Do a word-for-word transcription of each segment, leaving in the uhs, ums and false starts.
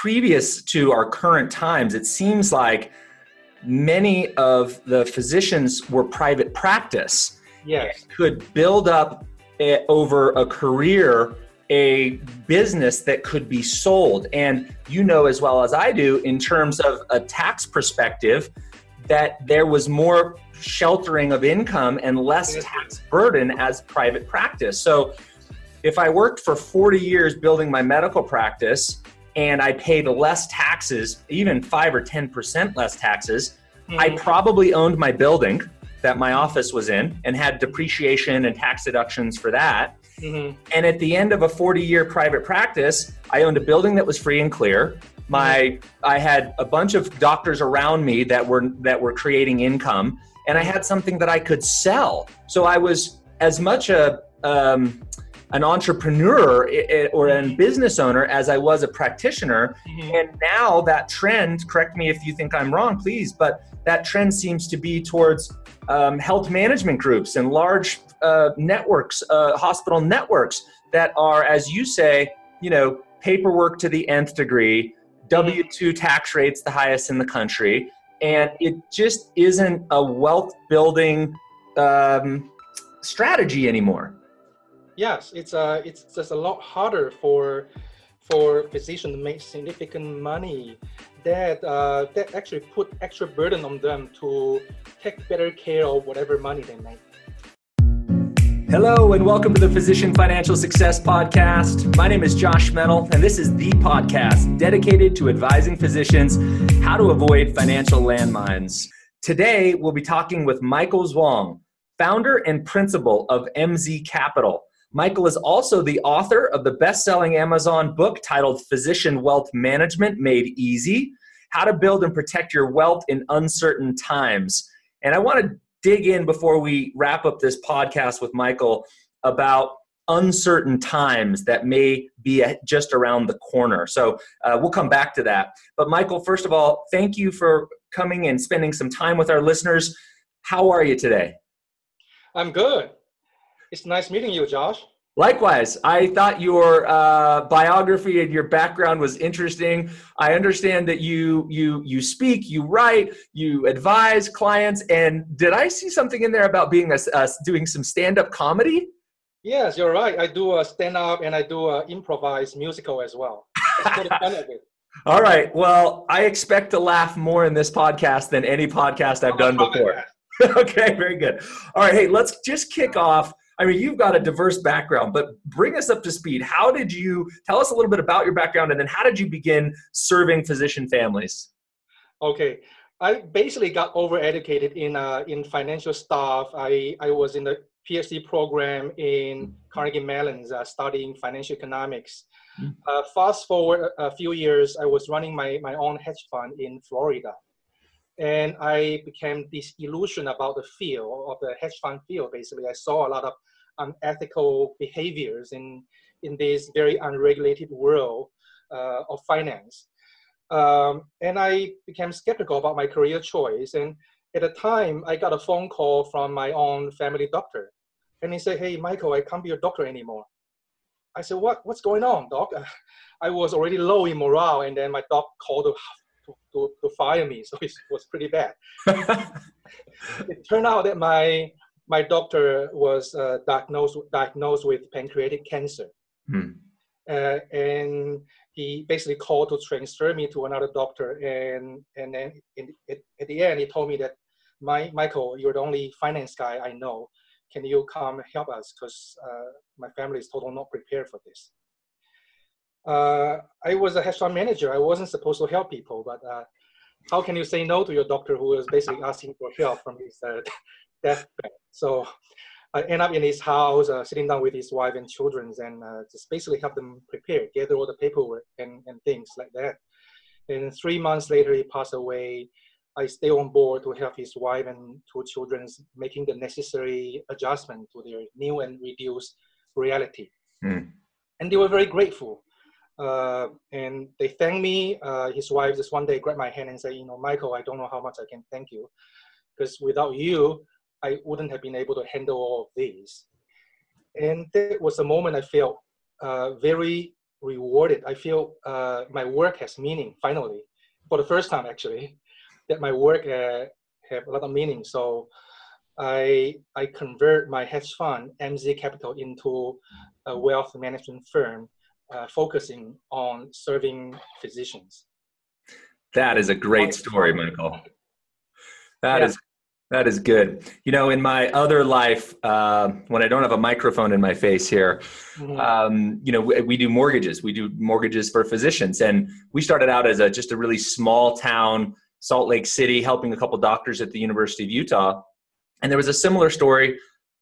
previous to our current times, it seems like many of the physicians were private practice. Yes. Could build up a, over a career a business that could be sold. And you know as well as I do, in terms of a tax perspective, that there was more sheltering of income and less tax burden as private practice. So if I worked for forty years building my medical practice and I paid less taxes, even five or ten percent less taxes, mm-hmm. I probably owned my building that my office was in and had depreciation and tax deductions for that. Mm-hmm. And at the end of a forty-year private practice, I owned a building that was free and clear. My, I had a bunch of doctors around me that were that were creating income, and I had something that I could sell. So I was as much a um, an entrepreneur or a business owner as I was a practitioner. Mm-hmm. And now that trend, correct me if you think I'm wrong, please, but that trend seems to be towards um, health management groups and large uh, networks, uh, hospital networks that are, as you say, you know, paperwork to the nth degree, W two tax rates the highest in the country, and it just isn't a wealth building um, strategy anymore. Yes, it's uh, it's just a lot harder for for physicians to make significant money. That uh, that actually put extra burden on them to take better care of whatever money they make. Hello and welcome to the Physician Financial Success Podcast. My name is Josh Metal, and this is the podcast dedicated to advising physicians how to avoid financial landmines. Today, we'll be talking with Michael Zhuang, founder and principal of M Z Capital. Michael is also the author of the best-selling Amazon book titled Physician Wealth Management Made Easy: How to Build and Protect Your Wealth in Uncertain Times. And I want to dig in before we wrap up this podcast with Michael about uncertain times that may be just around the corner. So uh, we'll come back to that. But Michael, first of all, thank you for coming and spending some time with our listeners. How are you today? I'm good. It's nice meeting you, Josh. Likewise. I thought your uh, biography and your background was interesting. I understand that you you you speak, you write, you advise clients, and did I see something in there about being a, uh, doing some stand-up comedy? Yes, you're right. I do a stand-up and I do a improvised musical as well. That's what the fun of it. All right. Well, I expect to laugh more in this podcast than any podcast I've done before. Okay, very good. All right. Hey, let's just kick off. I mean, you've got a diverse background, but bring us up to speed. How did you, tell us a little bit about your background, and then how did you begin serving physician families? Okay. I basically got overeducated in uh, in financial stuff. I, I was in the PhD program in Carnegie Mellon uh, studying financial economics. Mm-hmm. Uh, fast forward a, a few years, I was running my, my own hedge fund in Florida. And I became this illusion about the field of the hedge fund field. Basically, I saw a lot of unethical behaviors in, in this very unregulated world uh, of finance. Um, and I became skeptical about my career choice. And at the time, I got a phone call from my own family doctor. And he said, "Hey, Michael, I can't be your doctor anymore." I said, what, what's going on, doc? I was already low in morale. And then my doc called to To, to, to fire me, so it was pretty bad. It turned out that my my doctor was uh, diagnosed diagnosed with pancreatic cancer, hmm. uh, and he basically called to transfer me to another doctor. And and then in, at, at the end, he told me that, my Michael, you're the only finance guy I know. Can you come help us? Because uh, my family is totally not prepared for this. Uh, I was a hedge fund manager. I wasn't supposed to help people, but uh, how can you say no to your doctor who is basically asking for help from his uh, deathbed? So I ended up in his house, uh, sitting down with his wife and children, and uh, just basically help them prepare, gather all the paperwork and, and things like that. And three months later, he passed away. I stay on board to help his wife and two children making the necessary adjustment to their new and reduced reality. Mm. And they were very grateful. Uh, and they thanked me. Uh, his wife just one day grabbed my hand and said, you know, Michael, I don't know how much I can thank you, because without you, I wouldn't have been able to handle all of these. And that was the moment I felt uh, very rewarded. I feel uh, my work has meaning finally, for the first time actually, that my work uh, have a lot of meaning. So I I convert my hedge fund M Z Capital into a wealth management firm uh, focusing on serving physicians. That is a great story, Michael. That Yeah. is that is good. You know, in my other life, uh, when I don't have a microphone in my face here, Mm-hmm. um, you know, we, we do mortgages. We do mortgages for physicians, and we started out as a just a really small town, Salt Lake City, helping a couple doctors at the University of Utah. And there was a similar story.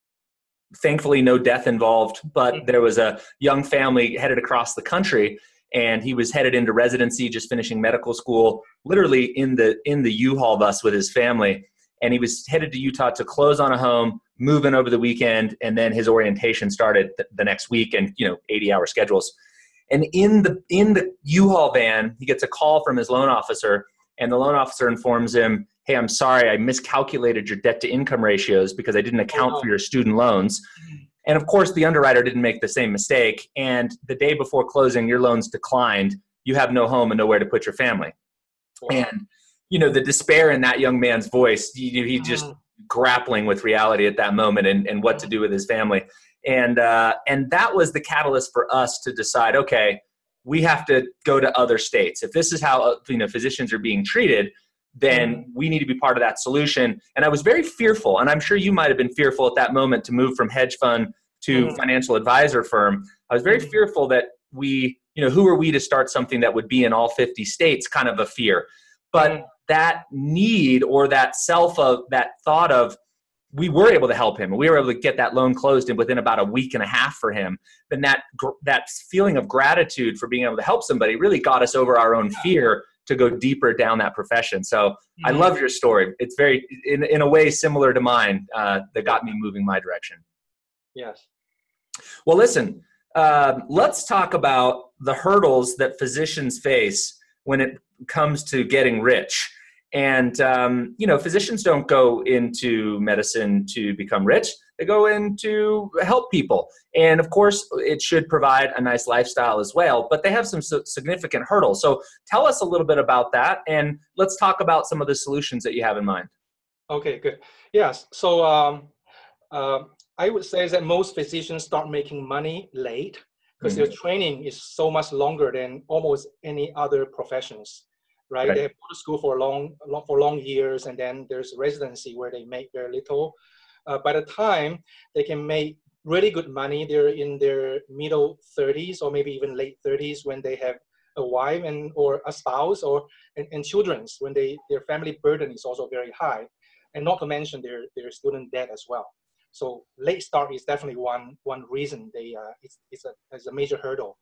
Thankfully, no death involved, but there was a young family headed across the country, and he was headed into residency, just finishing medical school, literally in the in the U-Haul bus with his family. And he was headed to Utah to close on a home, move in over the weekend, and then his orientation started th- the next week, and you know, eighty-hour schedules. And in the in the U-Haul van, he gets a call from his loan officer, and the loan officer informs him, "Hey, I'm sorry, I miscalculated your debt-to-income ratios because I didn't account Oh, no. for your student loans." And of course, the underwriter didn't make the same mistake. And the day before closing, your loans declined. You have no home and nowhere to put your family. Wow. And you know, the despair in that young man's voice, he, he just Mm. grappling with reality at that moment, and, and what to do with his family. And, uh, and that was the catalyst for us to decide, okay, we have to go to other states. If this is how, you know, physicians are being treated, then Mm. we need to be part of that solution. And I was very fearful, and I'm sure you might have been fearful at that moment, to move from hedge fund to Mm. financial advisor firm. I was very Mm. fearful that we, you know, who are we to start something that would be in all fifty states, kind of a fear. But Mm. that need, or that self of that thought of, we were able to help him, and we were able to get that loan closed in within about a week and a half for him. Then that that feeling of gratitude for being able to help somebody really got us over our own fear to go deeper down that profession. So mm-hmm. I love your story. It's very, in, in a way, similar to mine, uh, that got me moving my direction. Yes. Well, listen, uh, let's talk about the hurdles that physicians face when it comes to getting rich. And, um, you know, physicians don't go into medicine to become rich. They go in to help people. And of course, it should provide a nice lifestyle as well, but they have some significant hurdles. So tell us a little bit about that, and let's talk about some of the solutions that you have in mind. Okay, good. Yes. So um, uh, I would say that most physicians start making money late, because mm-hmm. their training is so much longer than almost any other professions. Right? Right. They have go to school for long, long, for long years, and then there's residency where they make very little. Uh, by the time they can make really good money, they're in their middle thirties or maybe even late thirties when they have a wife and or a spouse or and, and children's, when they their family burden is also very high, and not to mention their their student debt as well. So late start is definitely one one reason they uh, it's it's a it's a major hurdle.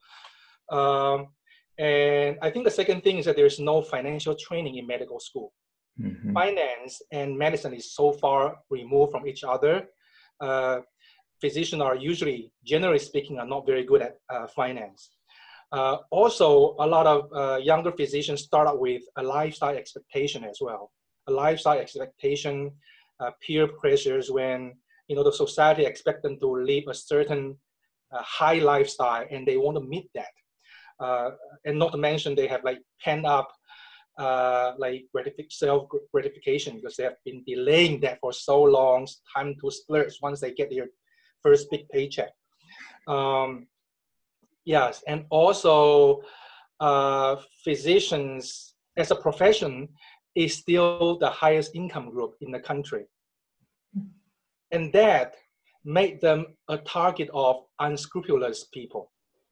Um, And I think the second thing is that there's no financial training in medical school. Mm-hmm. Finance and medicine is so far removed from each other. Uh, physicians are usually, generally speaking, are not very good at uh, finance. Uh, also, a lot of uh, younger physicians start out with a lifestyle expectation as well. A lifestyle expectation, uh, peer pressures, when you know the society expects them to live a certain uh, high lifestyle, and they want to meet that. Uh, and not to mention they have like pent up uh, like gratific- self gratification, because they have been delaying that for so long. Time to splurge once they get their first big paycheck. Um, yes, and also uh, physicians as a profession is still the highest income group in the country, and that made them a target of unscrupulous people.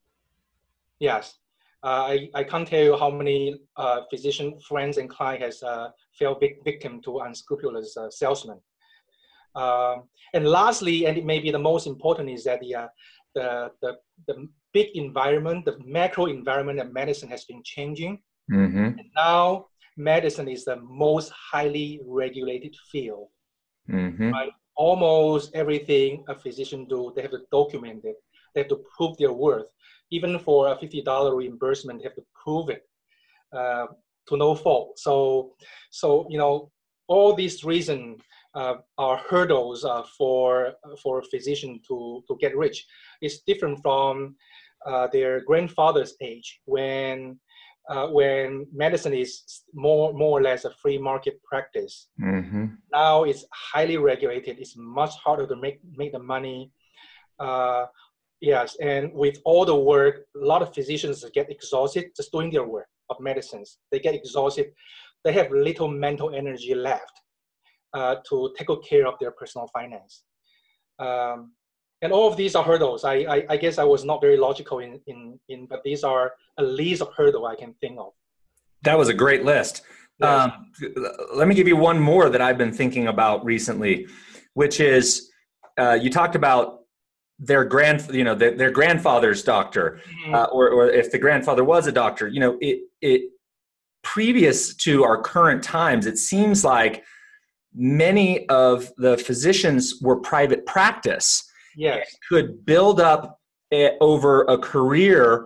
Yes. Uh, I, I can't tell you how many uh, physician friends and clients has uh, fell victim to unscrupulous uh, salesmen. Um, and lastly, and it may be the most important, is that the, uh, the, the, the big environment, the macro environment of medicine has been changing. Mm-hmm. And now medicine is the most highly regulated field. Mm-hmm. Right? Almost everything a physician do, they have to document it. They have to prove their worth. Even for a fifty dollars reimbursement, they have to prove it uh, to no fault. So, so you know, all these reasons uh, are hurdles uh, for for a physician to to get rich. It's different from uh, their grandfather's age, when uh, when medicine is more more or less a free market practice. Mm-hmm. Now it's highly regulated. It's much harder to make make the money. Uh, yes, and with all the work, a lot of physicians get exhausted just doing their work of medicines. They get exhausted. They have little mental energy left uh, to take care of their personal finance. Um, and all of these are hurdles. I, I, I guess I was not very logical in, in, in, but these are a least of hurdle I can think of. That was a great list. Yes. Um, let me give you one more that I've been thinking about recently, which is uh, you talked about their grand, you know, their, their grandfather's doctor, Mm-hmm. uh, or, or if the grandfather was a doctor. You know, it it previous to our current times, it seems like many of the physicians were private practice. Yes. Could build up a, over a career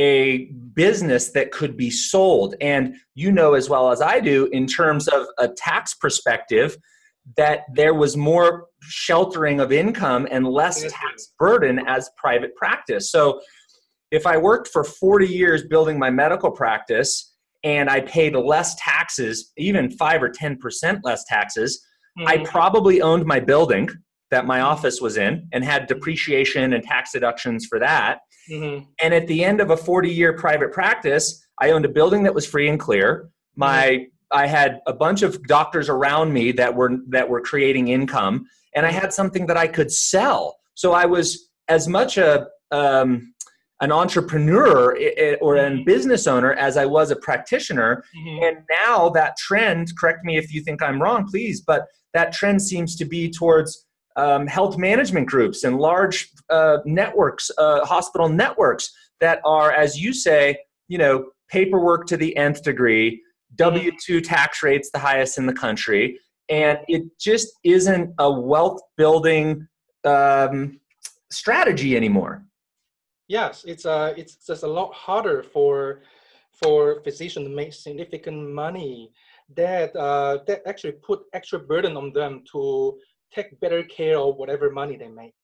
a business that could be sold. And you know as well as I do, in terms of a tax perspective, that there was more sheltering of income and less Yes. tax burden as private practice. So if I worked for forty years building my medical practice and I paid less taxes, even five or ten percent less taxes, Mm-hmm. I probably owned my building that my office was in and had depreciation and tax deductions for that. Mm-hmm. And at the end of a forty-year private practice, I owned a building that was free and clear. My mm-hmm. I had a bunch of doctors around me that were that were creating income, and I had something that I could sell. So I was as much a um, an entrepreneur or a business owner as I was a practitioner. Mm-hmm. And now that trend, correct me if you think I'm wrong, please, but that trend seems to be towards um, health management groups and large uh, networks, uh, hospital networks that are, as you say, you know, paperwork to the nth degree, W two tax rates the highest in the country, and it just isn't a wealth building um, strategy anymore. Yes, it's uh, it's just a lot harder for for physicians to make significant money. That uh, that actually put extra burden on them to take better care of whatever money they make.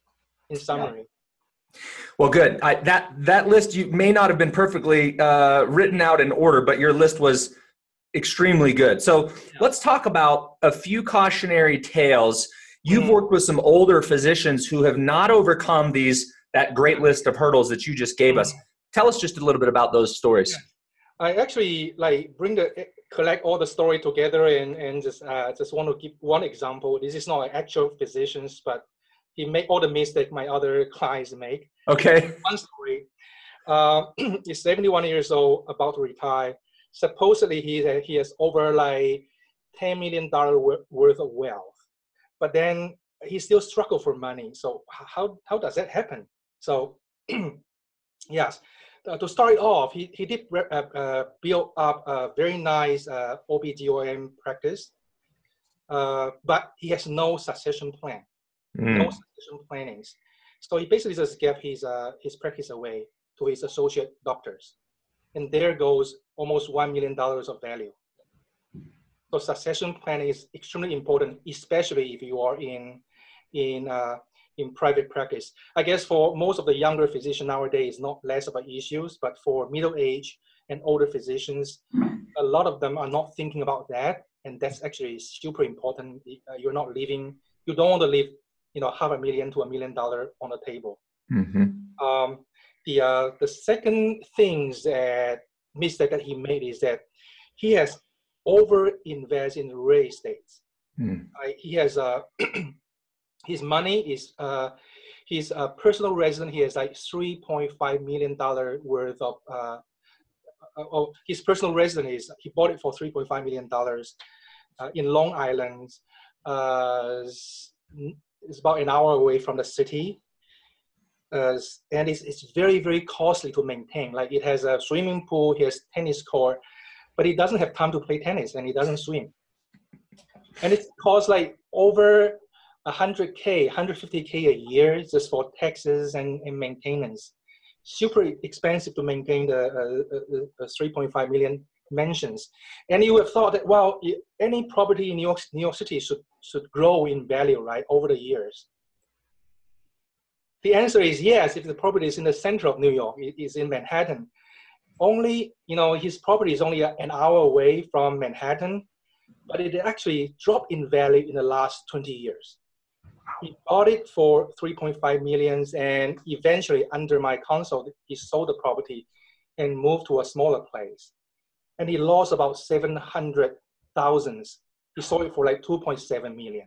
In summary. Yeah. Well, good. I, that that list you may not have been perfectly uh, written out in order, but your list was extremely good. So yeah. Let's talk about a few cautionary tales. You've mm-hmm. worked with some older physicians who have not overcome these that great list of hurdles that you just gave mm-hmm. us. Tell us just a little bit about those stories. Yeah. I actually like bring the collect all the story together and and just uh, just want to give one example. This is not an actual physicians, but he made all the mistakes my other clients make. Okay. One story. Uh, he's seventy-one years old, about to retire. Supposedly he he has over like ten million dollars worth of wealth, but then he still struggle for money. So how how does that happen? So yes, uh, to start it off, he he did uh, uh, build up a very nice uh, O B G Y N practice, uh, but he has no succession plan, mm. no succession plannings. So he basically just gave his uh, his practice away to his associate doctors. And there goes almost one million dollars of value. So succession planning is extremely important, especially if you are in, in, uh, in private practice. I guess for most of the younger physicians nowadays, it's not less of an issue, but for middle-aged and older physicians, a lot of them are not thinking about that. And that's actually super important. You're not leaving, you don't want to leave, you know, half a million to a million dollar on the table. Mm-hmm. Um, The uh, the second things that mistake that he made is that he has over invested in real estate. Mm. Uh, he has uh, his money is uh, his uh, personal residence. He has like three point five million dollar worth of uh, of his personal residence. Is, he bought it for three point five million dollars uh, in Long Island. Uh, it's about an hour away from the city. Uh, and it's, it's very, very costly to maintain. Like it has a swimming pool, he has tennis court, but he doesn't have time to play tennis and he doesn't swim. And it costs like over one hundred K, one hundred fifty K a year just for taxes and, and maintenance. Super expensive to maintain the uh, uh, uh, three point five million mansions. And you would have thought that, well, any property in New York, New York City should, should grow in value, right, over the years. the answer is yes, if the property is in the center of New York, it is in Manhattan. Only, you know, his property is only an hour away from Manhattan, but it actually dropped in value in the last twenty years. He bought it for three point five millions, and eventually under my counsel, he sold the property and moved to a smaller place. And he lost about seven hundred thousand. He sold it for like two point seven million.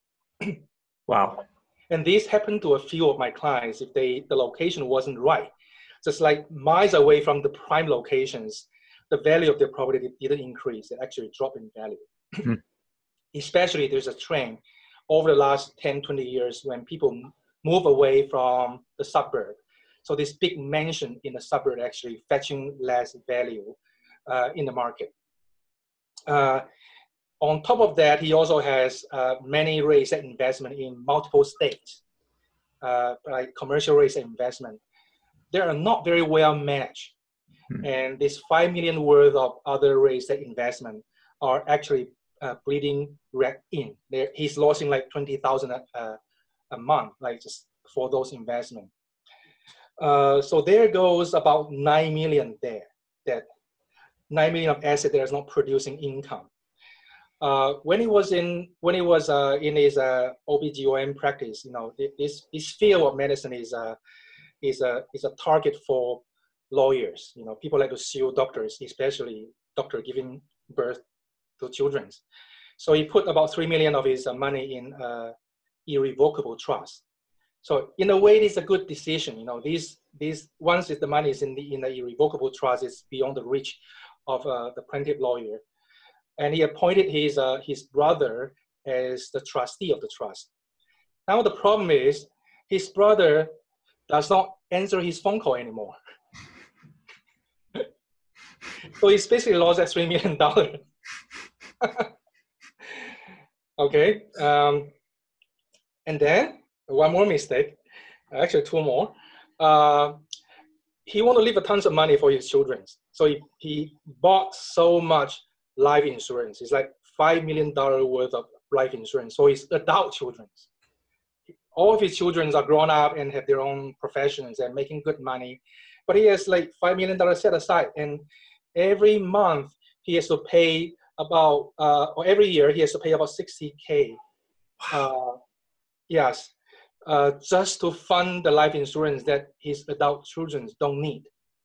Wow. And this happened to a few of my clients if they the location wasn't right. Just like miles away from the prime locations, the value of their property didn't increase. It actually dropped in value. Mm-hmm. Especially there's a trend over the last ten, twenty years when people move away from the suburb. So this big mansion in the suburb actually fetching less value uh, in the market. Uh, on top of that, he also has uh, many real estate investment in multiple states, uh, like commercial real estate investment. They are not very well managed. Hmm. And this five million worth of other real estate investment are actually uh, bleeding red in. They're, he's losing like twenty thousand a, a month, like just for those investments. Uh, so there goes about nine million there, that nine million of asset that is not producing income. Uh, when he was in when he was uh, in his uh, O B G Y N practice, you know, this this field of medicine is a is a is a target for lawyers. You know, people like to sue doctors, especially doctor giving birth to children. So he put about three million of his uh, money in uh, irrevocable trust. So in a way, it's a good decision. You know, these these once the money is in the in the irrevocable trust, it's beyond the reach of uh, the plaintiff lawyer. And he appointed his, uh, his brother as the trustee of the trust. Now the problem is his brother does not answer his phone call anymore. So he's basically lost that three million dollars. Okay. Um, and then one more mistake, actually two more. Uh, he wanted to leave a tons of money for his children. So he, he bought so much life insurance. It's like five million dollars worth of life insurance. So his adult children. All of his children are grown up and have their own professions and making good money. But he has like five million dollars set aside. And every month he has to pay about, uh, or every year he has to pay about sixty K. Uh, yes, uh, just to fund the life insurance that his adult children don't need.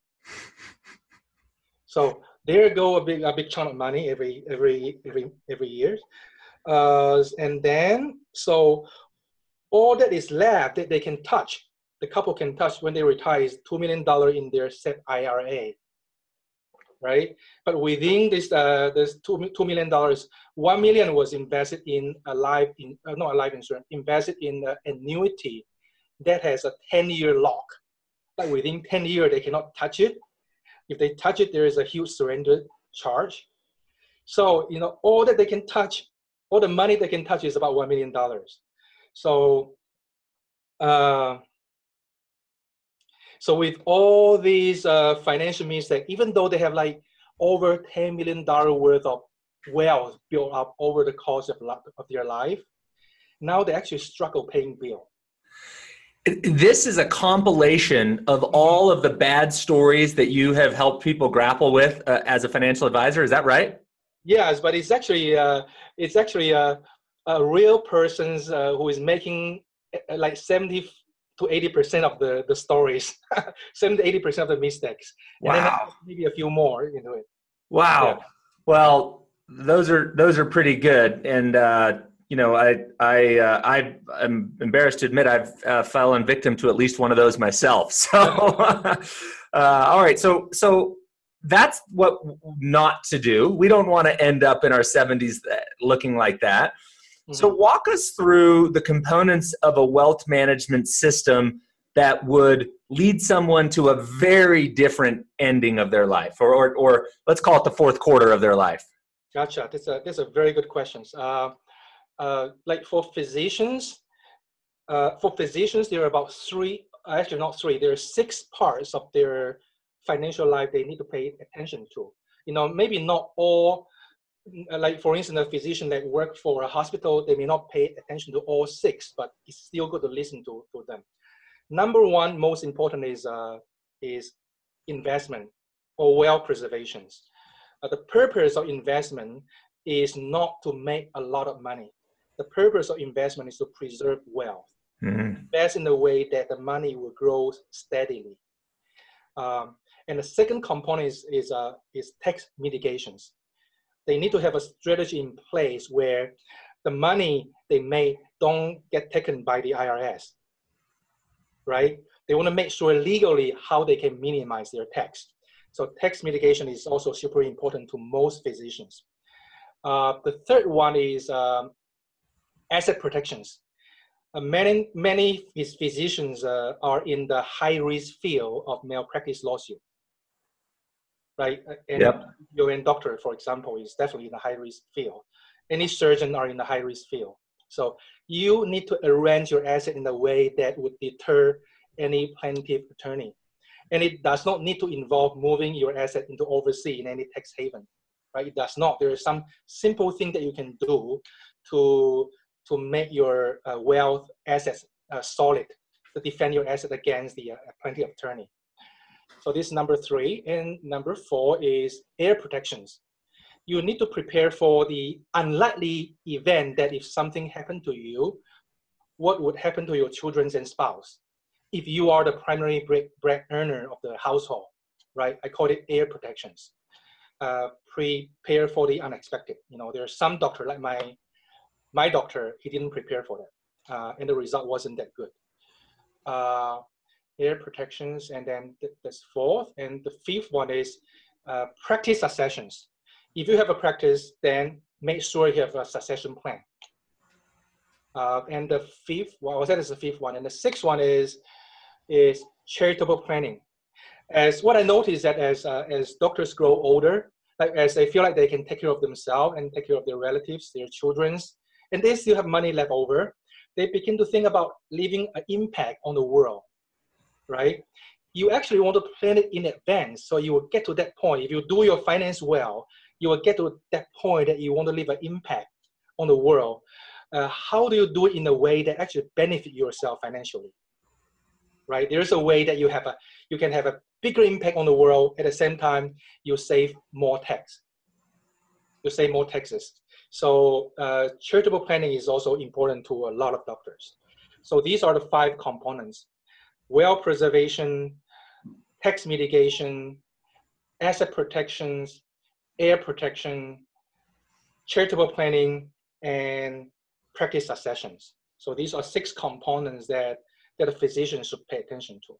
So there go a big a big chunk of money every every every every year, uh, and then so all that is left that they can touch, the couple can touch when they retire is two million dollars in their S E P I R A, right? But within this uh, this two two million dollars, one million was invested in a life in uh, not a life insurance, invested in an annuity that has a ten year lock. Like within ten years they cannot touch it. If they touch it, there is a huge surrender charge. So, you know, all that they can touch, all the money they can touch is about one million dollars. So, uh, so with all these uh, financial means that even though they have like over ten million dollars worth of wealth built up over the course of, of their life, now they actually struggle paying bill. This is a compilation of all of the bad stories that you have helped people grapple with uh, as a financial advisor. Is that right? Yes, but it's actually uh, it's actually a, a real person's uh, who is making uh, like seventy to eighty percent of the, the stories, seventy to eighty percent of the mistakes. And wow. Then maybe a few more into it. Wow. Yeah. Well, those are those are pretty good. And uh, you know, I I uh, I am embarrassed to admit I've uh, fallen victim to at least one of those myself. So, uh, all right, so so that's what not to do. We don't want to end up in our seventies looking like that. Mm-hmm. So, walk us through the components of a wealth management system that would lead someone to a very different ending of their life, or or, or let's call it the fourth quarter of their life. Gotcha. That's a that's a very good question. Uh, Uh, like for physicians, uh, for physicians, there are about three, actually not three, there are six parts of their financial life they need to pay attention to. You know, maybe not all, like for instance, a physician that work for a hospital, they may not pay attention to all six, but it's still good to listen to, to them. Number one, most important is, uh, is investment or wealth preservation. Uh, the purpose of investment is not to make a lot of money. The purpose of investment is to preserve wealth. Mm-hmm. Invest in a way that the money will grow steadily. Um, and the second component is, is, uh, is tax mitigations. They need to have a strategy in place where the money they make don't get taken by the I R S, right? They want to make sure legally how they can minimize their tax. So tax mitigation is also super important to most physicians. Uh, the third one is um, asset protections. Uh, many, many physicians uh, are in the high-risk field of malpractice lawsuit, right? And yep. your own doctor, for example, is definitely in the high-risk field. Any surgeon are in the high-risk field. So you need to arrange your asset in a way that would deter any plaintiff attorney. And it does not need to involve moving your asset into overseas in any tax haven, right? It does not. There is some simple thing that you can do to, to make your uh, wealth assets uh, solid, to defend your asset against the uh, plaintiff attorney. So this is number three. And number four is heir protections. You need to prepare for the unlikely event that if something happened to you, what would happen to your children and spouse? If you are the primary bread, bread earner of the household, right? I call it heir protections. Uh, prepare for the unexpected. You know, there's some doctor like my, my doctor, he didn't prepare for that. Uh, and the result wasn't that good. Uh, heir protections, and then th that's fourth. And the fifth one is uh, practice successions. If you have a practice, then make sure you have a succession plan. Uh, and the fifth, well, that is the fifth one. And the sixth one is, is charitable planning. As what I noticed that as, uh, as doctors grow older, like as they feel like they can take care of themselves and take care of their relatives, their children's, and they still have money left over, they begin to think about leaving an impact on the world, right? You actually want to plan it in advance so you will get to that point. If you do your finance well, you will get to that point that you want to leave an impact on the world. Uh, how do you do it in a way that actually benefit yourself financially? Right? There's a way that you have a you can have a bigger impact on the world at the same time you save more tax. You save more taxes. So uh, charitable planning is also important to a lot of doctors. So these are the five components: wealth preservation, tax mitigation, asset protections, heir protection, charitable planning, and practice successions. So these are six components that, that a physician should pay attention to.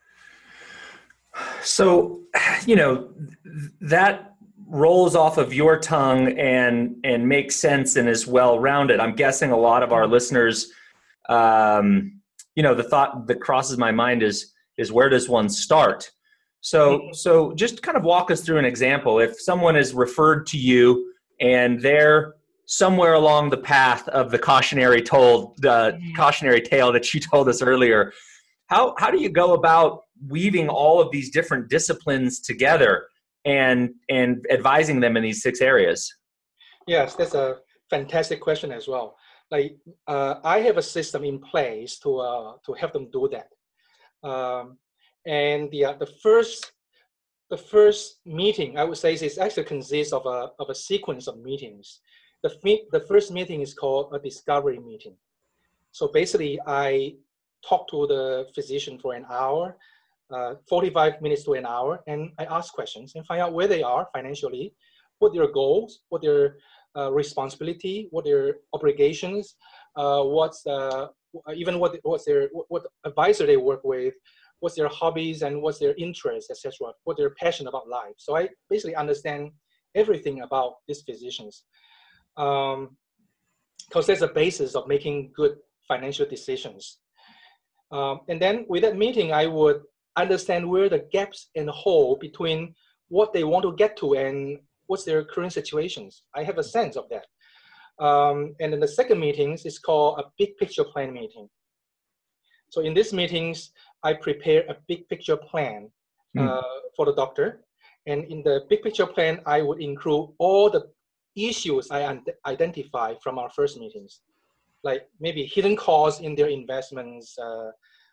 So, you know, that rolls off of your tongue and, and makes sense and is well-rounded. I'm guessing a lot of our listeners, um, you know, the thought that crosses my mind is, is where does one start? So, so just kind of walk us through an example. If someone is referred to you and they're somewhere along the path of the cautionary told, the cautionary tale that you told us earlier, how, how do you go about weaving all of these different disciplines together and, and advising them in these six areas? Yes, that's a fantastic question as well. Like, uh, I have a system in place to, uh, to help them do that. Um, And the, uh, the, first, the first meeting, I would say, is actually consists of a, of a sequence of meetings. The, the first meeting is called a discovery meeting. So basically, I talk to the physician for an hour, uh, forty-five minutes to an hour, and I ask questions and find out where they are financially, what their goals, what their uh, responsibility, what their obligations, uh, what's uh, even what what's their what, what advisor they work with, what's their hobbies and what's their interests, et cetera, what they're passionate about life. So I basically understand everything about these physicians. Um, because that's the basis of making good financial decisions. Um, and then with that meeting, I would understand where the gaps and hole between what they want to get to and what's their current situations. I have a sense of that. Um, and then the second meeting is called a big picture plan meeting. So in these meetings, I prepare a big picture plan uh, mm. for the doctor. And in the big picture plan, I would include all the issues I identify from our first meetings, like maybe hidden costs in their investments, uh,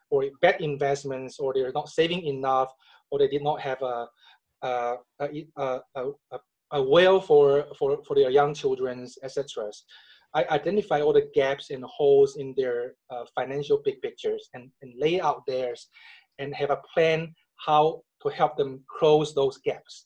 or bad investments, or they're not saving enough, or they did not have a a, a, a, a, a will for, for, for their young children, et cetera. I identify all the gaps and holes in their uh, financial big pictures and, and lay out theirs and have a plan how to help them close those gaps.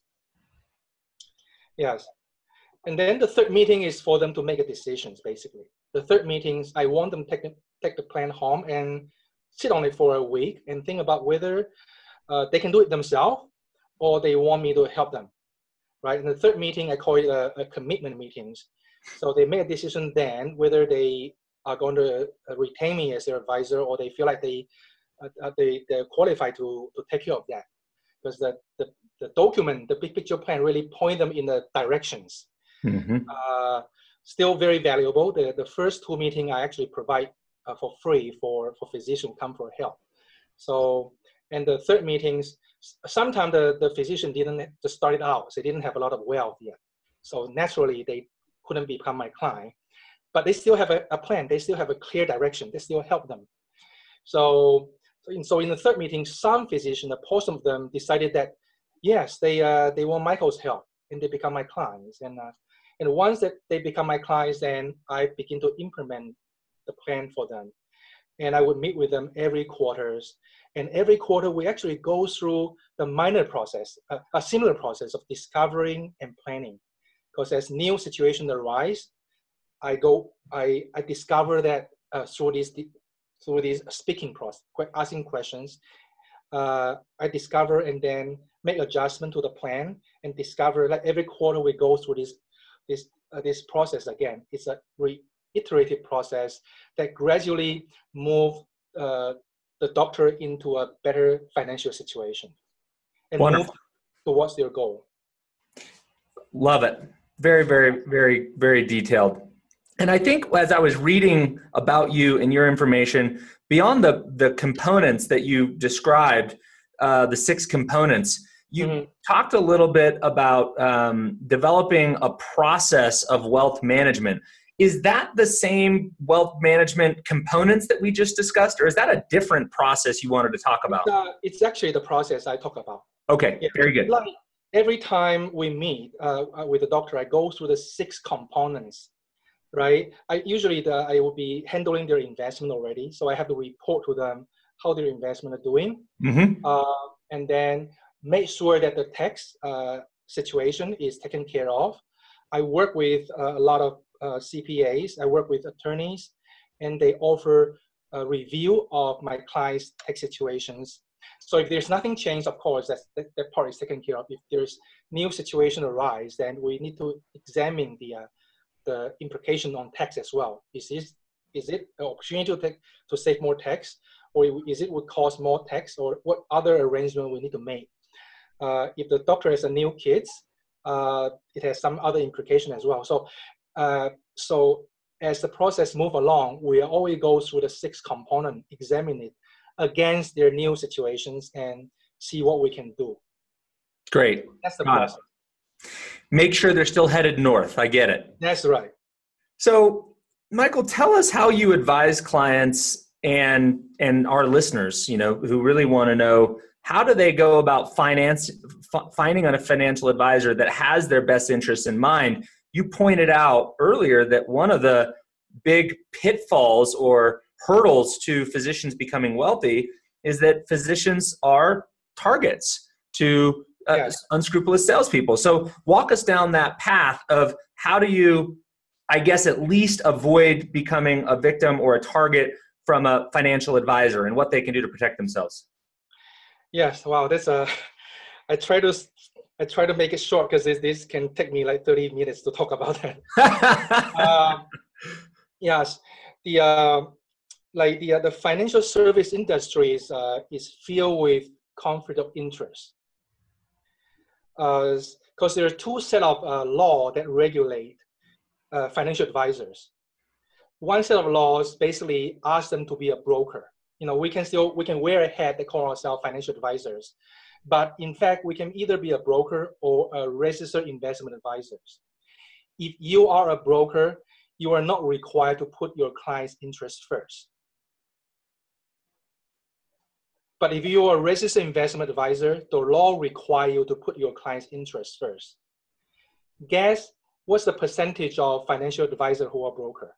Yes. And then the third meeting is for them to make a decisions, basically. The third meetings, I want them to take, the, take the plan home and sit on it for a week and think about whether uh, they can do it themselves or they want me to help them, right? And the third meeting, I call it a, a commitment meetings. So they make a decision then whether they are going to retain me as their advisor or they feel like they, uh, they, they're qualified to, to take care of that. Because the, the, the document, the big picture plan really point them in the directions. Mm-hmm. uh, still very valuable. The, the first two meetings I actually provide uh, for free for, for physicians come for help. So, and the third meetings, sometimes the, the physician didn't just start it out. So they didn't have a lot of wealth yet. So naturally they couldn't become my client, but they still have a, a plan. They still have a clear direction. They still help them. So, so in, so in the third meeting, some physicians, a portion of them decided that, yes, they, uh, they want Michael's help and they become my clients. And, uh, and once that they become my clients, then I begin to implement the plan for them. And I would meet with them every quarters. And every quarter, we actually go through the minor process, a, a similar process of discovering and planning. Because as new situations arise, I go, I, I discover that uh, through this through this speaking process, asking questions, uh, I discover and then make adjustment to the plan and discover that every quarter we go through this this uh, this process again. It's a reiterative process that gradually move uh, the doctor into a better financial situation and Wonderful. Move towards their goal. Love it. Very, very, very, very detailed. And I think as I was reading about you and your information, beyond the, the components that you described, uh, the six components, you mm-hmm. talked a little bit about um, developing a process of wealth management. Is that the same wealth management components that we just discussed, or is that a different process you wanted to talk about? It's, uh, it's actually the process I talk about. Okay, yeah. Very good. Like every time we meet uh, with the doctor, I go through the six components, right? I usually the, I will be handling their investment already, so I have to report to them how their investment are doing, mm-hmm. uh, and then make sure that the tax uh, situation is taken care of. I work with uh, a lot of uh, C P As. I work with attorneys, and they offer a review of my clients' tax situations. So if there's nothing changed, of course, that's, that, that part is taken care of. If there's new situation arise, then we need to examine the uh, the implication on tax as well. Is this, is it an opportunity to take to save more tax, or is it would cost more tax, or what other arrangement we need to make? Uh, if the doctor has a new kids, uh, it has some other implication as well. So, uh, so as the process move along, we always go through the six component, examine it against their new situations and see what we can do. Great. That's the process. Make sure they're still headed north. I get it. That's right. So, Michael, tell us how you advise clients and and our listeners, you know, who really want to know, how do they go about finance, f- finding a financial advisor that has their best interests in mind? You pointed out earlier that one of the big pitfalls or hurdles to physicians becoming wealthy is that physicians are targets to uh, yes. unscrupulous salespeople. So walk us down that path of how do you, I guess, at least avoid becoming a victim or a target from a financial advisor and what they can do to protect themselves. Yes, wow, that's a. I try to I try to make it short because this this can take me like thirty minutes to talk about that. um, yes, the uh, like the uh, the financial service industry is uh, is filled with conflict of interest. Because uh, there are two set of uh, law that regulate uh, financial advisors. One set of laws basically ask them to be a broker. You know, we can still, we can wear a hat that call ourselves financial advisors. But in fact, we can either be a broker or a registered investment advisors. If you are a broker, you are not required to put your client's interest first. But if you are a registered investment advisor, the law requires you to put your client's interest first. Guess what's the percentage of financial advisors who are broker?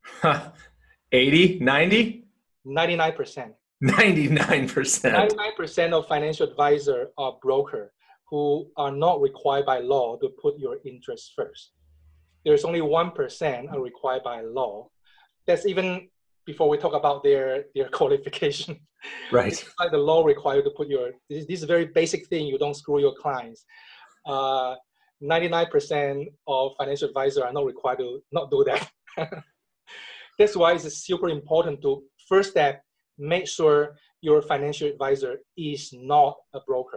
eighty, ninety? ninety-nine percent. ninety-nine percent. ninety-nine percent of financial advisors are broker who are not required by law to put your interest first. There's only one percent are required by law. That's even before we talk about their, their qualification. Right. Like the law requires you to put your, this, this is a very basic thing, you don't screw your clients. Uh, ninety-nine percent of financial advisors are not required to not do that. That's why it's super important to, first step, make sure your financial advisor is not a broker.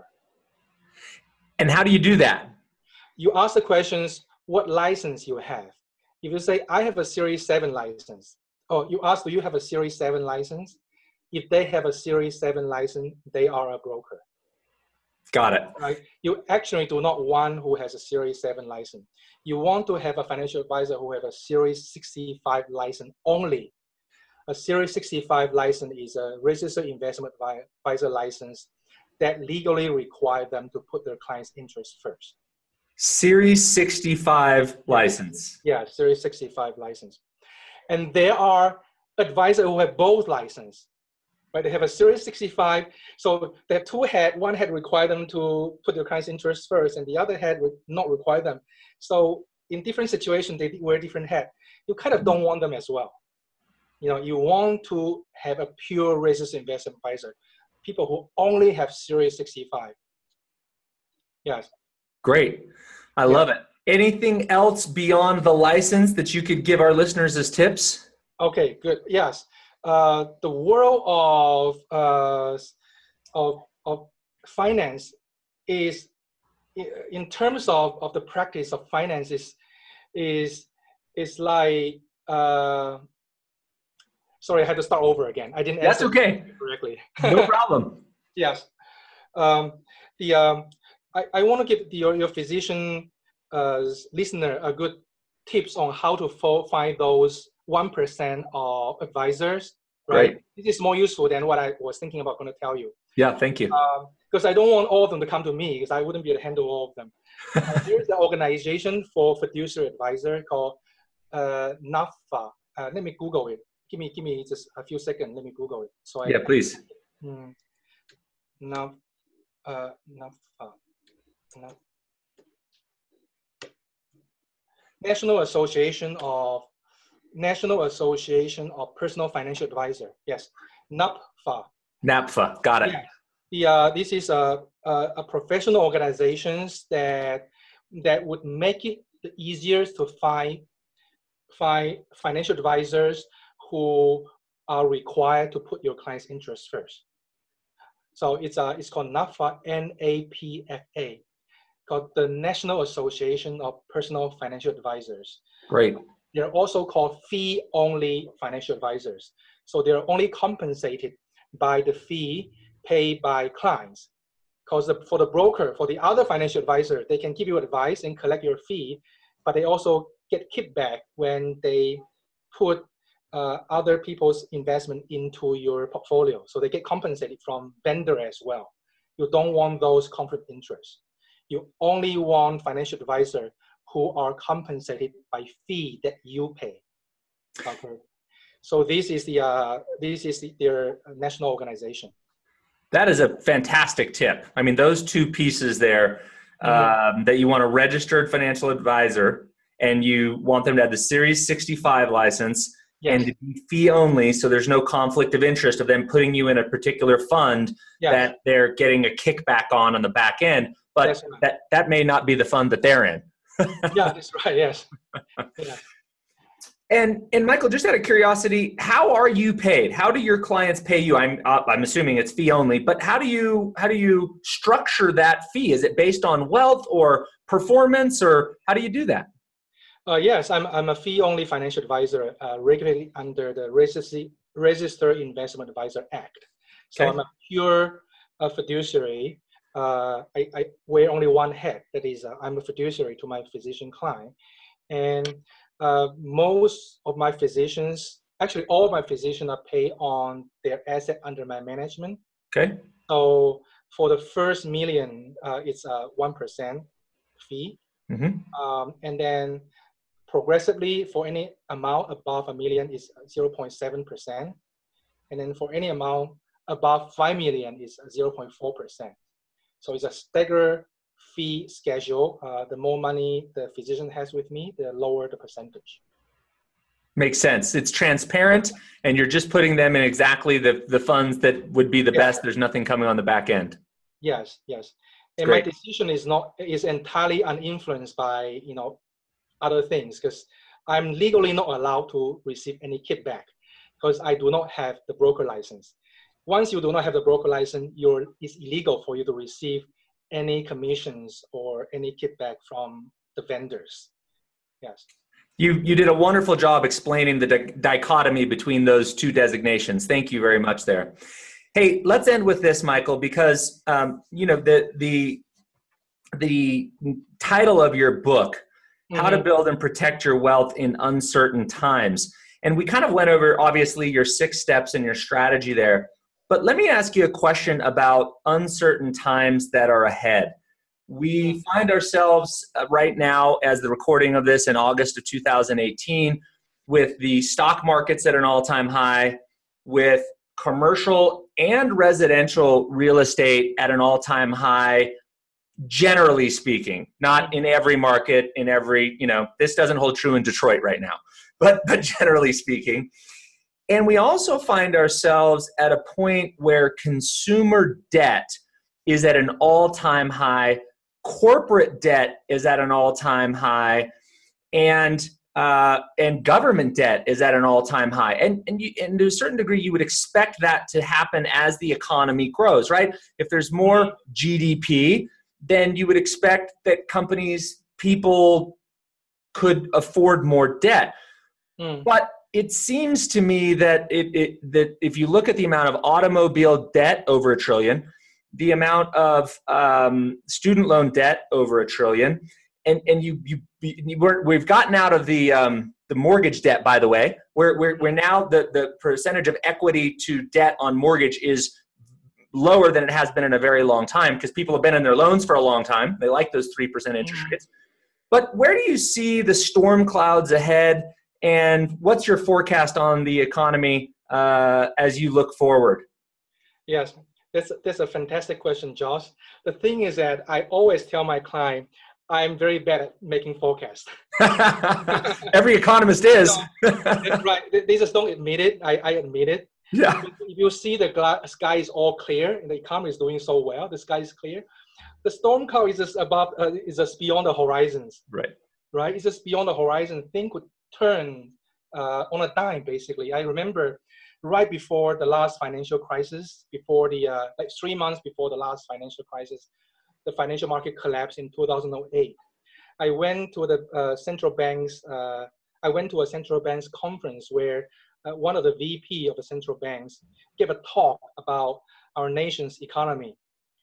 And how do you do that? You ask the questions, what license you have. If you say, I have a Series seven license, oh, you ask, do you have a Series seven license? If they have a Series seven license, they are a broker. Got it. Right? You actually do not want who has a Series seven license. You want to have a financial advisor who have a Series sixty-five license only. A Series sixty-five license is a registered investment advisor license that legally require them to put their client's interest first. Series sixty-five license. Yeah, Series sixty-five license. And there are advisors who have both license. Right? They have a Series sixty-five, so they have two head. One head require them to put their client's interest first, and the other head would not require them. So in different situations, they wear different hat. You kind of don't want them as well. You know, you want to have a pure registered investment advisor, people who only have Series sixty-five. Yes. Great. I Yeah. love it. Anything else beyond the license that you could give our listeners as tips? Okay, good. Yes. Uh, the world of, uh, of, of finance is, in terms of, of the practice of finance, is, is, is like, uh, sorry, I had to start over again. I didn't That's answer okay. correctly. No problem. Yes. Um, the, um, I, I want to give the, your, your physician uh, listener a good tips on how to find those one percent of advisors, right? Great. This is more useful than what I was thinking about going to tell you. Yeah, thank you. Um, because I don't want all of them to come to me because I wouldn't be able to handle all of them. uh, there's an organization for fiduciary advisor called uh, NAFA. Uh, let me Google it. Give me, give me just a few seconds. Let me Google it. So I, yeah, please. Hmm, NAF, uh, NAFA. NAF. National Association of National Association of Personal Financial Advisor. Yes, NAPFA. NAPFA, got it. Yeah. The, uh, this is a, a, a professional organizations that that would make it easier to find find financial advisors who are required to put your client's interest first. So it's uh, it's called NAPFA, N A P F A, called the National Association of Personal Financial Advisors. Great. They're also called fee-only financial advisors. So they're only compensated by the fee paid by clients. Because for the broker, for the other financial advisor, they can give you advice and collect your fee, but they also get kickback when they put uh, other people's investment into your portfolio. So they get compensated from vendor as well. You don't want those conflict of interest. You only want financial advisor who are compensated by fee that you pay. Okay. So this is the uh, this is the, their national organization. That is a fantastic tip. I mean, those two pieces there, mm-hmm. um, that you want a registered financial advisor and you want them to have the Series sixty-five license, yes. and to be fee only, so there's no conflict of interest of them putting you in a particular fund, yes. that they're getting a kickback on on the back end, but right. that, that may not be the fund that they're in. Yeah, that's right, yes. Yeah. And and Michael, just out of curiosity, how are you paid? How do your clients pay you? I'm uh, I'm assuming it's fee only, but how do you how do you structure that fee? Is it based on wealth or performance, or how do you do that? Uh, yes, I'm I'm a fee only financial advisor, uh, regulated under the Registered Registered Investment Advisor Act. So okay. I'm a pure uh, fiduciary. Uh, I, I wear only one hat. That is, uh, I'm a fiduciary to my physician client, and Uh, most of my physicians, actually all of my physicians are paid on their asset under my management. Okay. So for the first million, uh, it's a one percent fee. Mm-hmm. Um, and then progressively for any amount above a million is zero point seven percent. And then for any amount above five million is zero point four percent. So it's a staggered fee schedule. Uh, the more money the physician has with me, the lower the percentage. Makes sense. It's transparent, and you're just putting them in exactly the, the funds that would be the Yeah. best. There's nothing coming on the back end. Yes, yes. And Great. my decision is not is entirely uninfluenced by, you know, other things, because I'm legally not allowed to receive any kickback because I do not have the broker license. Once you do not have the broker license, you're, it's illegal for you to receive any commissions or any kickback from the vendors. Yes. You, you did a wonderful job explaining the di- dichotomy between those two designations. Thank you very much there. Hey, let's end with this, Michael, because um, you know the the the title of your book, mm-hmm. How to Build and Protect Your Wealth in Uncertain Times. And we kind of went over, obviously, your six steps and your strategy there. But let me ask you a question about uncertain times that are ahead. We find ourselves right now, as the recording of this in August of two thousand eighteen, with the stock markets at an all-time high, with commercial and residential real estate at an all-time high, generally speaking, not in every market, in every, you know, this doesn't hold true in Detroit right now, but, but generally speaking. And we also find ourselves at a point where consumer debt is at an all-time high, corporate debt is at an all-time high, and uh, and government debt is at an all-time high. And and, you, and to a certain degree, you would expect that to happen as the economy grows, right? If there's more G D P, then you would expect that companies, people could afford more debt. Mm. But it seems to me that it, it that if you look at the amount of automobile debt, over a trillion, the amount of um, student loan debt, over a trillion, and and you you, you we're, we've gotten out of the um, the mortgage debt, by the way. We're we're, we're now the the percentage of equity to debt on mortgage is lower than it has been in a very long time, because people have been in their loans for a long time. They like those three percent interest rates. But where do you see the storm clouds ahead, and what's your forecast on the economy uh, as you look forward? Yes, that's, that's a fantastic question, Josh. The thing is that I always tell my client, I'm very bad at making forecasts. Every economist is. No, that's right. They just don't admit it. I, I admit it. Yeah. If you see the gla- sky is all clear and the economy is doing so well, the sky is clear. The storm cloud is just above, uh, is just beyond the horizons. Right. Right. It's just beyond the horizon. Things could turn uh, on a dime. Basically, I remember right before the last financial crisis, before the uh, like three months before the last financial crisis, the financial market collapsed in two thousand eight. I went to the uh, central banks. Uh, I went to a central banks conference where uh, one of the V P of the central banks gave a talk about our nation's economy,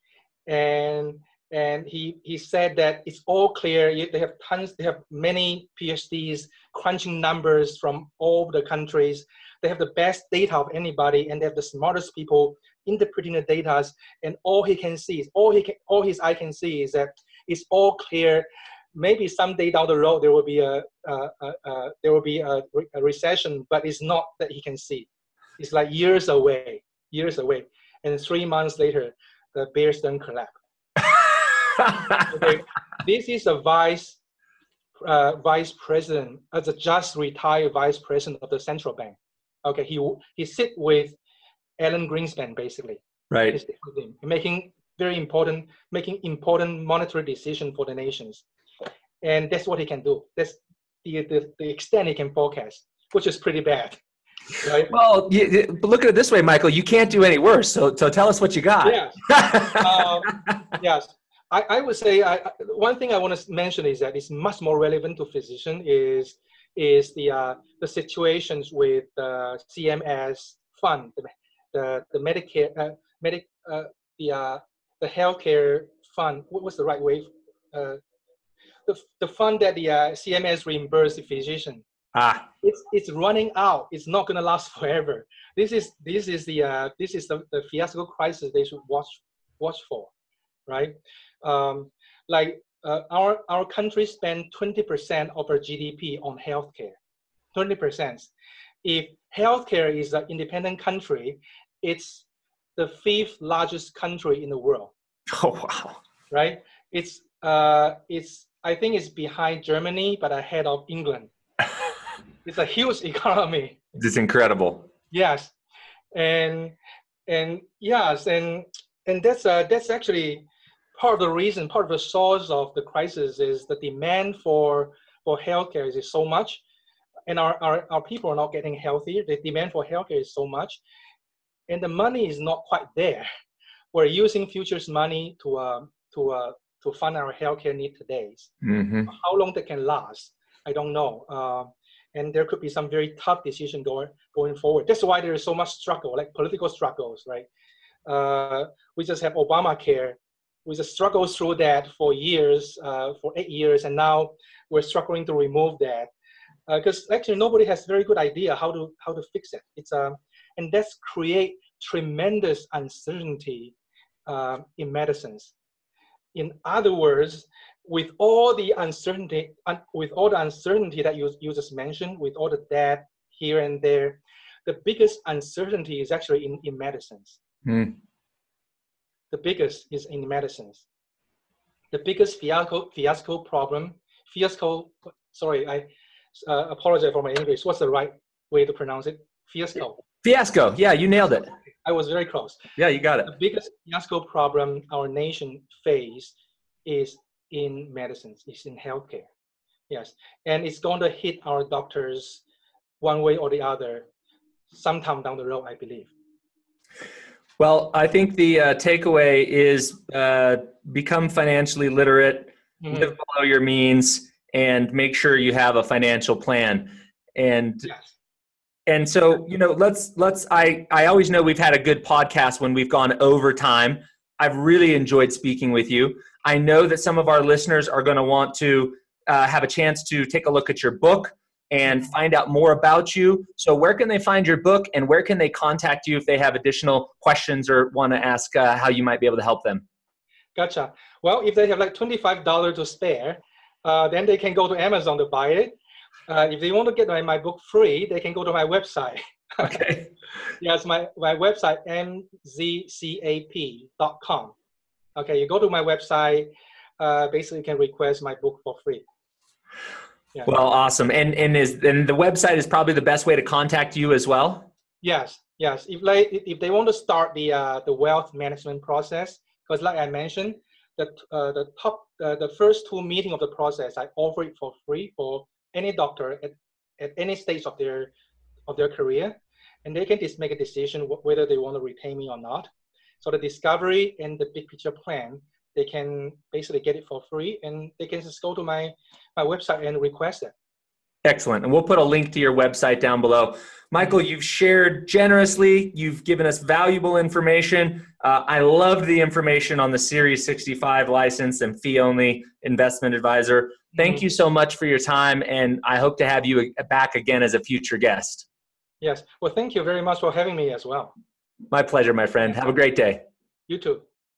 and and he he said that it's all clear. They have tons. They have many PhDs crunching numbers from all the countries. They have the best data of anybody, and they have the smartest people interpreting the data. And all he can see is all he can, all his eye can see is that it's all clear. Maybe someday down the road there will be a, a, a, a there will be a, a recession, but it's not that he can see. It's like years away, years away. And three months later, the Bear Stearns collapse. Okay. This is a vice uh, vice president, as a just retired vice president of the central bank. Okay, he he sit with Alan Greenspan basically. Right. He sit with him, making very important, making important monetary decision for the nations, and that's what he can do. That's the the, the extent he can forecast, which is pretty bad. Right? Well, you, but look at it this way, Michael. You can't do any worse. So, so tell us what you got. Yes. um, yes. I, I would say I, one thing I want to mention is that it's much more relevant to physician is is the uh, the situations with the C M S fund, the the, the Medicare, uh, Medic, uh, the uh, the healthcare fund. What was the right way? Uh, the the fund that the uh, C M S reimbursed the physician. Ah, it's it's running out. It's not going to last forever. This is this is the uh, this is the, the fiasco crisis they should watch watch for, right? Um, like uh, our our country spend twenty percent of our G D P on healthcare. twenty percent. If healthcare is an independent country, it's the fifth largest country in the world. oh wow. Right? It's uh, it's I think it's behind Germany, but ahead of England. It's a huge economy. It's incredible. Yes, and and yes, and and that's uh, that's actually part of the reason, part of the source of the crisis is the demand for for healthcare is so much, and our, our, our people are not getting healthier. The demand for healthcare is so much, and the money is not quite there. We're using futures money to uh, to uh, to fund our healthcare need today. Mm-hmm. How long that can last, I don't know. Uh, and there could be some very tough decision going going forward. That's why there is so much struggle, like political struggles, right? Uh, we just have Obamacare. We just struggled through that for years, uh, for eight years, and now we're struggling to remove that because uh, actually nobody has very good idea how to how to fix it. It's um, uh, and that's create tremendous uncertainty uh, in medicines. In other words, with all the uncertainty, un, with all the uncertainty that you, you just mentioned, with all the debt here and there, the biggest uncertainty is actually in, in medicines. Mm. The biggest is in medicines. The biggest fiasco, fiasco problem, fiasco, sorry, I uh, apologize for my English. What's the right way to pronounce it? Fiasco. Fiasco, yeah, you nailed it. I was very close. Yeah, you got it. The biggest fiasco problem our nation face is in medicines, is in healthcare. Yes, and it's going to hit our doctors one way or the other sometime down the road, I believe. Well, I think the uh, takeaway is uh, become financially literate, mm-hmm. live below your means, and make sure you have a financial plan. And yes. And so, you know, let's, let's, I, I always know we've had a good podcast when we've gone over time. I've really enjoyed speaking with you. I know that some of our listeners are going to want to uh, have a chance to take a look at your book and find out more about you. So where can they find your book and where can they contact you if they have additional questions or want to ask uh, how you might be able to help them? Gotcha. Well, if they have like twenty-five dollars to spare, uh, then they can go to Amazon to buy it. Uh, if they want to get my, my book free, they can go to my website. Okay. Yes, my, my website, m z c a p dot com. Okay, you go to my website, uh, basically you can request my book for free. Yeah. Well, awesome. And and is and the website is probably the best way to contact you as well? Yes, yes. If like if they want to start the uh, the wealth management process, because like I mentioned, the uh, the top uh, the first two meetings of the process, I offer it for free for any doctor at, at any stage of their of their career, and they can just make a decision whether they want to retain me or not. So the discovery and the big picture plan, they can basically get it for free, and they can just go to my my website and request it. Excellent. And we'll put a link to your website down below. Michael, you've shared generously. You've given us valuable information. Uh, I loved the information on the Series sixty-five license and fee-only investment advisor. Thank mm-hmm. you so much for your time, and I hope to have you back again as a future guest. Yes. Well, thank you very much for having me as well. My pleasure, my friend. Have a great day. You too.